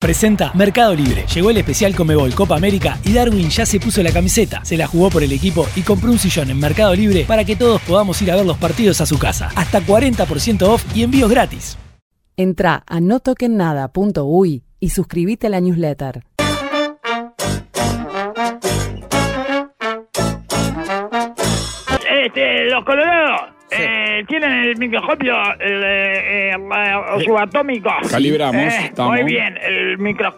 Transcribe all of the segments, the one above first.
Presenta Mercado Libre. Llegó el especial Conmebol Copa América y Darwin ya se puso la camiseta. Se la jugó por el equipo y compró un sillón en Mercado Libre para que todos podamos ir a ver los partidos a su casa. Hasta 40% off y envíos gratis. Entrá a notokennada.uy y suscríbete a la newsletter. Los colorados tienen el microscopio subatómico. Calibramos. Muy bien, el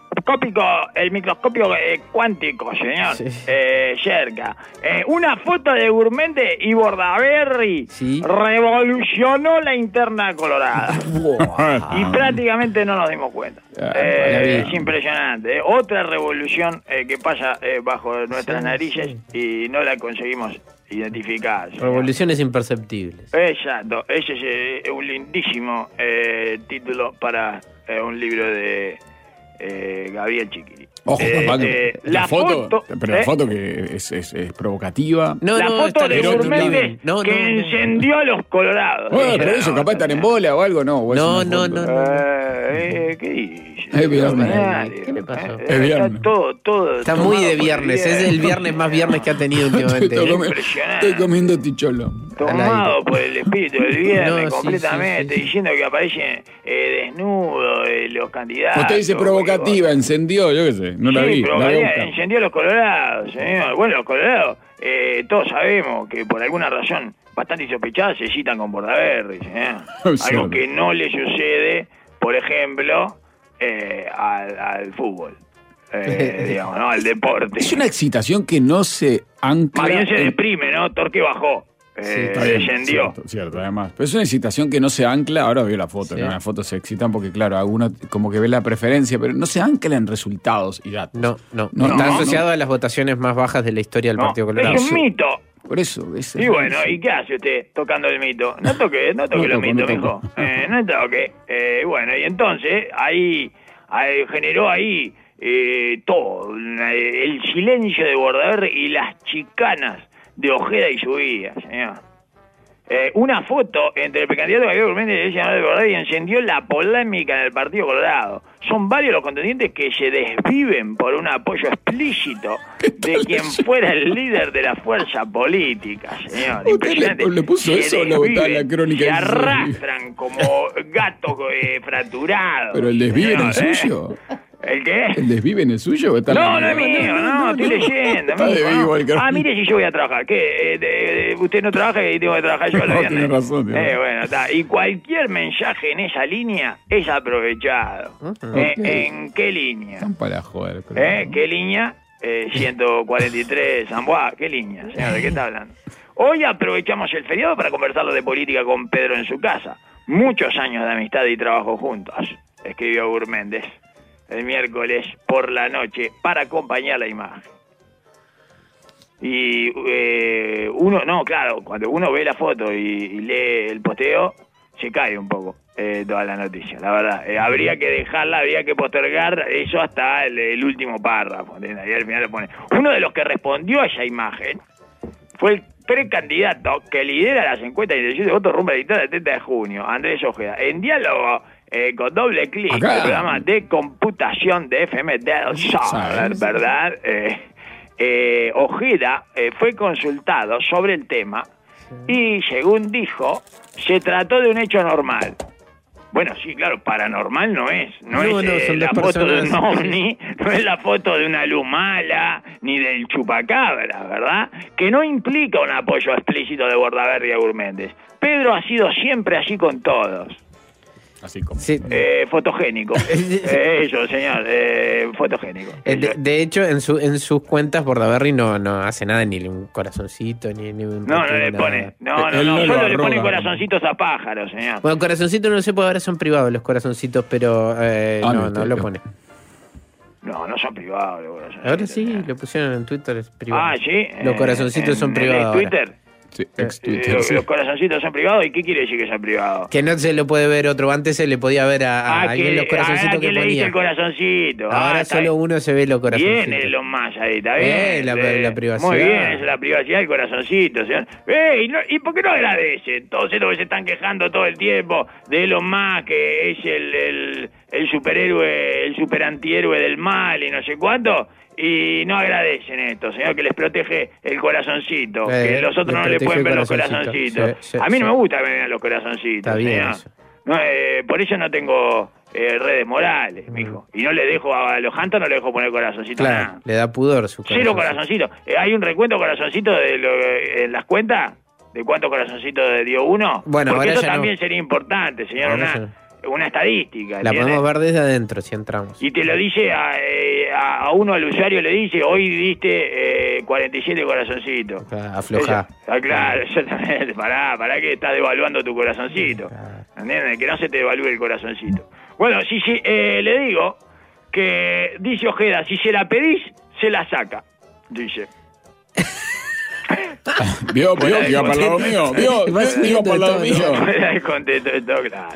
microscopio cuántico, señor. Sí. Cerca. Una foto de Gurméndez y Bordaberry revolucionó la interna colorada. Y prácticamente no nos dimos cuenta. Es impresionante. Otra revolución que pasa bajo nuestras narices y no la conseguimos identificar. Revoluciones imperceptibles. Exacto. Ese es un lindísimo título para un libro de Gabriel Chiquili. Ojo, la foto, pero la foto que es provocativa. La foto de Gurméndez que encendió a los colorados. Pero eso capaz están en bola o algo, ¿no? No. ¿Qué dice? Es viernes. ¿Qué le pasó? Es viernes. Está todo Está muy de viernes. Es el viernes más viernes que ha tenido últimamente. Estoy comiendo ticholo. Tomado por el espíritu del viernes No, completamente, sí. diciendo que aparecen desnudos los candidatos. Usted dice provocativa, encendió, yo qué sé, no la vi. Encendió a los colorados, señor. Bueno, los colorados, todos sabemos que por alguna razón bastante insospechada se citan con Bordaberry, señor. Algo que no le sucede, por ejemplo, al fútbol. Digamos, ¿no? Al deporte. Es una excitación que no se ancla. Más bien se deprime, ¿no? Torque bajó. Descendió. Cierto, además. Pero es una excitación que no se ancla. Ahora veo la foto, Sí. ¿no? Las fotos se excitan porque, claro, algunos como que ve la preferencia, pero no se ancla en resultados y datos. No. Está asociado a las votaciones más bajas de la historia del Partido Colorado. Es un mito. Por eso. Y bueno, ¿y qué hace usted tocando el mito? No toque los mitos, mijo. No toque. Bueno, y entonces ahí generó ahí todo. El silencio de Bordaberry y las chicanas de Ojeda y su guía, señor. Una foto entre el precandidato Gabriel Gurméndez y el senador de Bordaberry encendió la polémica en el Partido Colorado. Son varios los contendientes que se desviven por un apoyo explícito de quien fuera el líder de la fuerza política, señor. Impresionante. ¿Le puso eso o la botada en la crónica? Se arrastran como gatos fraturados. ¿Pero el desviven es suyo? ¿El qué? ¿El desviven es suyo? No es mío, estoy leyendo. Está de vivo el crónica. Mire si yo voy a trabajar. ¿Qué? Usted no trabaja y tengo que trabajar yo los viernes. Tiene razón. Bueno, está. Y cualquier mensaje en esa línea es aprovechado. ¿En qué línea? Están para joder. ¿Qué línea? 143 Zamboa. ¿Qué línea, señor? ¿De qué está hablando? Hoy aprovechamos el feriado para conversar de política con Pedro en su casa. Muchos años de amistad y trabajo juntos, escribió Gurméndez el miércoles por la noche para acompañar la imagen. Y cuando uno ve la foto y lee el posteo, se cae un poco toda la noticia, la verdad. Habría que dejarla, habría que postergar eso hasta el último párrafo. Y al final lo pone. Uno de los que respondió a esa imagen fue el precandidato que lidera las encuestas de intención de voto rumbo a la dictadura del 30 de junio, Andrés Ojeda. En diálogo con doble clic, el programa de computación de FM del Sol, ¿verdad? Ojeda fue consultado sobre el tema y, según dijo, se trató de un hecho normal. Bueno, sí, claro, paranormal no es la foto de un ovni, no es la foto de una luz mala, ni del chupacabra, ¿verdad? Que no implica un apoyo explícito de Bordaberry a Gurméndez. Pedro ha sido siempre así con todos. Así como. Sí. Fotogénico. Eso, señor. Fotogénico. De hecho, en sus cuentas, Bordaberry no hace nada, ni un corazoncito, ni un. No le pone. Solo le pone corazoncitos a pájaros, señor. Bueno, corazoncitos no sé, porque ahora son privados los corazoncitos, pero no lo pone. No son privados los corazoncitos. Ahora sí, lo pusieron en Twitter, es privado. Ah, sí. Los corazoncitos son privados. ¿En Twitter? Sí, ex-Twitter. Los corazoncitos son privados. ¿Y qué quiere decir que son privados? Que no se lo puede ver otro. Antes se le podía ver a alguien los corazoncitos que le dice ponía. el corazoncito. Ahora solo uno se ve los corazoncitos. Bien, Elon Musk ahí, está bien. La privacidad. Muy bien, es la privacidad del corazoncito, señor. ¿Y por qué no agradecen? Todos estos que se están quejando todo el tiempo de Elon Musk, que es el superhéroe, el superantihéroe del mal y no sé cuánto, y no agradecen esto, señor, que les protege el corazoncito, que los otros no le pueden ver los corazoncitos. A mí no me gusta que me vean los corazoncitos, señor. No, por eso no tengo redes morales, mijo. Y no le dejo a los Hunter, no le dejo poner corazoncito nada. Le da pudor su corazoncito. Cero corazoncito. ¿Hay un recuento corazoncito en las cuentas? ¿De cuántos corazoncitos dio uno? Bueno, porque ahora eso ya también no. sería importante, señor. Una estadística. La podemos ver desde adentro si entramos. Y te lo dice a uno, al usuario le dice, hoy diste 47 corazoncitos. Aflojá. Claro, exactamente. Pará que estás devaluando tu corazoncito. ¿Entiendes? Que no se te devalúe el corazoncito. Bueno, sí, le digo que dice Ojeda, si se la pedís, se la saca. Dice. ¿Vio? Iba para el lado mío. Iba para el lado mío. Contento de todo, claro.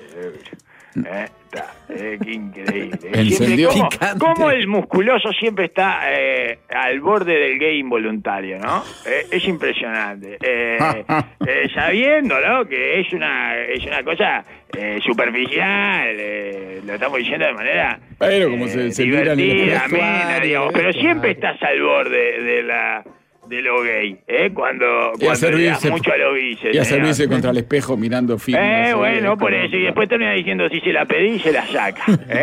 Qué increíble. Encendió. Como el musculoso siempre está al borde del gay involuntario, ¿no? Es impresionante. Sabiendo, ¿no? Que es una cosa superficial, lo estamos diciendo de manera pero como se divertida, amena, digamos, pero siempre estás al borde de lo gay, cuando le das mucho a los bices. Y a servirse contra el espejo mirando firme. Bueno, por eso. Y después termina diciendo, si se la pedí, se la saca.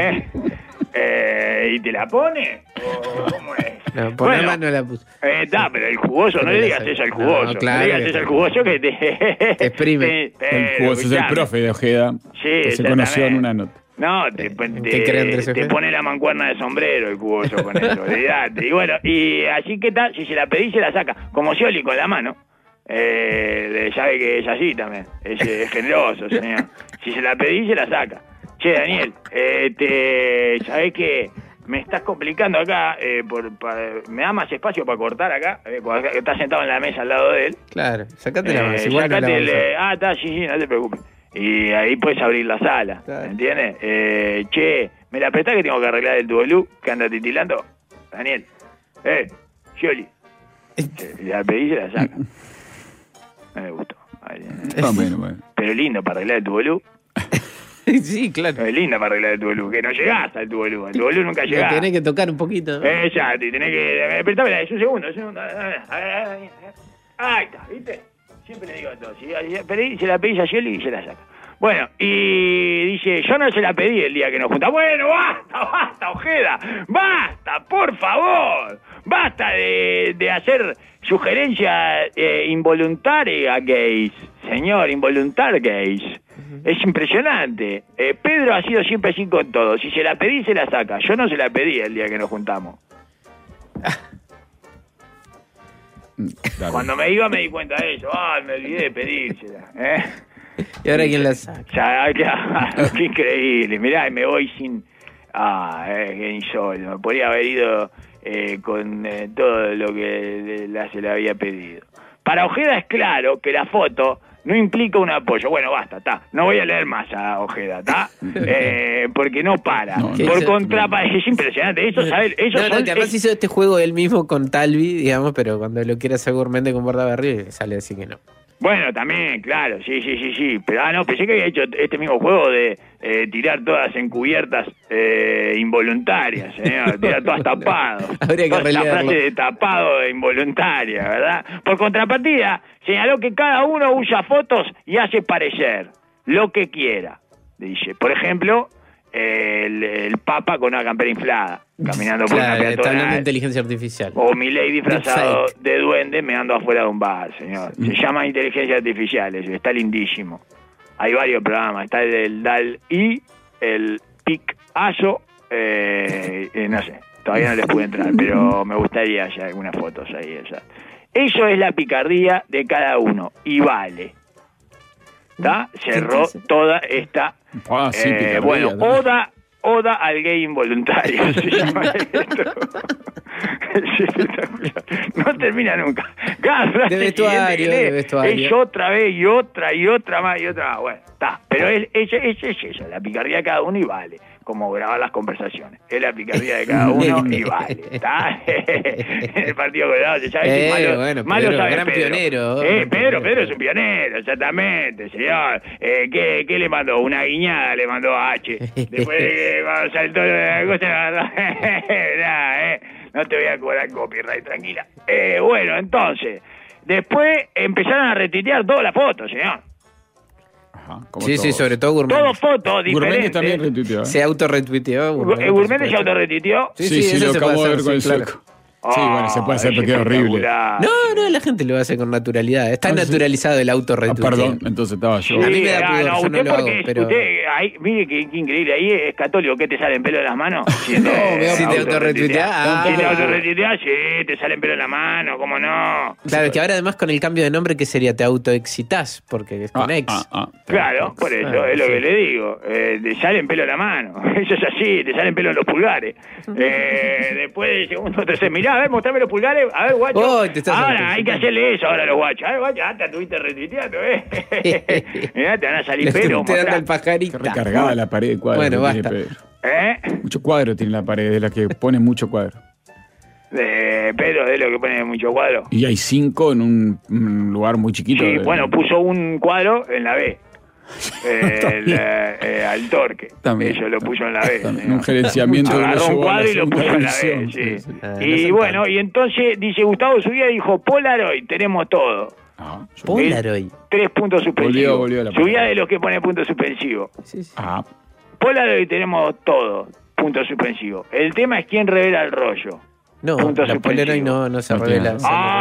¿Y te la pone? ¿O cómo es? No, por la mano la puso. Pero el jugoso, no le digas eso al jugoso. No, claro, no le digas eso al jugoso que te exprime. El jugoso es el profe de Ojeda. Sí, que se conoció en una nota. No, te pone la mancuerna de sombrero el cuboso con eso, olvidate. Y bueno, y así que tal, si se la pedís, se la saca. Como Scioli con la mano. Sabe que es así también. Es generoso, señor. Si se la pedís, se la saca. Che, Daniel, ¿sabés qué? Me estás complicando acá. ¿Me da más espacio para cortar acá? Cuando estás sentado en la mesa al lado de él. Claro, sacate la mano. Igual está, sí, no te preocupes. Y ahí puedes abrir la sala, claro. ¿Entiendes? Che, ¿me la prestás que tengo que arreglar el tubolú que anda titilando? Daniel, Scioli. La pedí y se la saca. No me gustó. Bueno. Pero lindo para arreglar el tubolú. Sí, claro. Es linda para arreglar el tubolú, que no llegás al tubolú. El tubolú nunca llegás. Tenés que tocar un poquito. Exacto, y tenés que... Apretame un segundo. Ahí está, ¿viste? Siempre le digo a todos, se la pedís a Scioli y se la saca. Bueno, y dice, yo no se la pedí el día que nos juntamos. Bueno, basta, Ojeda, basta, por favor. Basta de hacer sugerencias involuntarias gays, señor, involuntarias gays. Es impresionante. Pedro ha sido siempre así con todo. Si se la pedí, se la saca. Yo no se la pedí el día que nos juntamos. Claro. Cuando me iba me di cuenta de eso. Me olvidé de pedírsela. ¿Y ahora quién la saca? Qué increíble. Mirá, me voy sin... qué insólito. Me podría haber ido con todo lo que se le había pedido. Para Ojeda es claro que la foto no implica un apoyo. Bueno, basta, está. No voy a leer más a Ojeda, ¿está? Porque no para. Por contraparte, es impresionante. Eso, ¿sabes? Que además hizo este juego él mismo con Talvi, digamos, pero cuando lo quiere hacer gourmet con Bordaberry, sale así que no. Bueno, también, claro, sí. Pero no, pensé que había hecho este mismo juego de tirar todas encubiertas involuntarias, señor. Tirar todas tapadas. Habría que releerlo. La frase de tapado e involuntaria, ¿verdad? Por contrapartida, señaló que cada uno usa fotos y hace parecer lo que quiera. Dice, por ejemplo, el Papa con una campera inflada, caminando por una peatonal. Está hablando de inteligencia artificial. O Milei disfrazado de duende meando afuera de un bar, señor. Se llama inteligencia artificial, eso, está lindísimo. Hay varios programas, está el DAL-I, el Picasso, no sé, todavía no les pude entrar, pero me gustaría hacer algunas fotos ahí. Eso es la picardía de cada uno, y vale. ¿Está? Cerró toda esta... bueno, Oda al gay involuntario se llama esto. No termina nunca. Cada frase de vestuario. Es otra vez y otra más. Bueno, está. Pero es eso, la picardía de cada uno y vale. como grabar las conversaciones. Es la picardía de cada uno y vale. ¿Está? El Partido Colorado, se sabe que malo Pedro, sabe gran Pedro. pionero. Pedro es un pionero, exactamente, señor. ¿Qué le mandó? Una guiñada le mandó a H. Después de que cuando saltó la cosa, no te voy a cobrar copyright, tranquila. Bueno, entonces, después empezaron a retuitear todas las fotos, señor. Ajá, como Sí, todos. sobre todo Gourmet. Todas fotos Gourmet diferentes. también retuiteó, ¿eh? Se autorretuiteó. Gourmet se autorretuiteó. Sí, lo eso se acabo puede de ver hacer, con el sí, claro. sueco. Sí, bueno, se puede hacer, pero queda horrible. No, la gente lo hace con naturalidad. Está naturalizado el autorretuiteo. Perdón, entonces estaba yo. A mí me da pudor, yo no usted lo hago, porque pero... mire qué increíble, ahí es católico, ¿qué te salen pelo en las manos? Si No, si te autorretuiteás. Si te autorretuiteás, sí, te salen pelo en la mano, ¿cómo no? Claro, que ahora además con el cambio de nombre, ¿qué sería? Te autoexcitas, porque es con ex. Claro, por eso, es lo que le digo. Te salen pelo en la mano. Eso es así, te salen pelo en los pulgares. Después de segundo, tercer, mirá, a ver, mostrame los pulgares. A ver, guacho. Oh, te estás ahora hay que hacerle eso ahora a los guachos. A ver, guacho, te estuviste retuiteando, Mirá, te van a salir pelos. Te dando el pajarito. Recargada la pared de cuadros. Bueno, que basta. tiene Pedro. Mucho cuadro tiene la pared, de la que pone mucho cuadro. Pedro, de lo que pone mucho cuadro. Y hay 5 en un lugar muy chiquito. Sí, bueno, puso un cuadro en la B. Al Torque. También. Eso lo puso en la B. Un gerenciamiento de agarró un cuadro y lo puso en la B. Sí. Y bueno, y entonces dice Gustavo Zubia, dijo Polaroid, tenemos todo. Polaroid. 3 puntos suspensivos. Volvió la Zubia de los que pone puntos suspensivos. Polaroid tenemos todo. Punto suspensivo. El tema es quién revela el rollo. No, punto la Polaroid no se revela.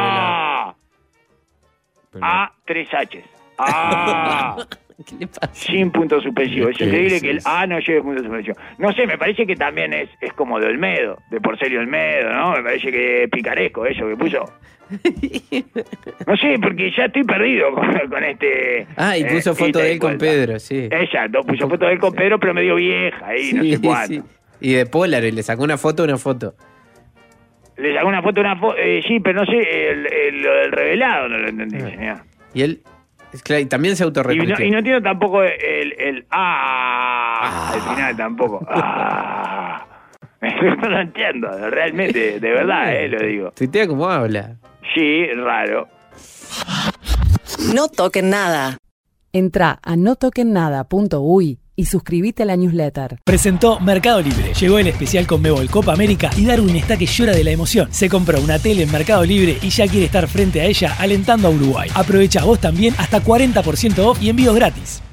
Tres H's. ¿Qué le pasa? Sin punto suspensivo. Es increíble que el A no lleve punto suspensivo. No sé, me parece que también es como de Olmedo, de Porcelio Olmedo, ¿no? Me parece que es picaresco eso que puso. No sé, porque ya estoy perdido con este... Y puso foto de él con Pedro, sí. Exacto, puso foto de él con Pedro, pero medio vieja ahí, no sé cuánto. Sí. Y de Polaroid, le sacó una foto. Le sacó una foto, sí, pero no sé, lo del revelado no lo entendí, señor. Y él... Claro, y también se autorretuiteó. Y no entiendo tampoco el al final tampoco. No lo entiendo, realmente, de verdad, lo digo. Tuitea como habla. Sí, raro. No toquen nada. Entrá a notoquennada.uy y suscríbete a la newsletter. Presentó Mercado Libre. Llegó el especial Conmebol Copa América y Darwin está que llora de la emoción. Se compró una tele en Mercado Libre y ya quiere estar frente a ella alentando a Uruguay. Aprovecha vos también hasta 40% off y envíos gratis.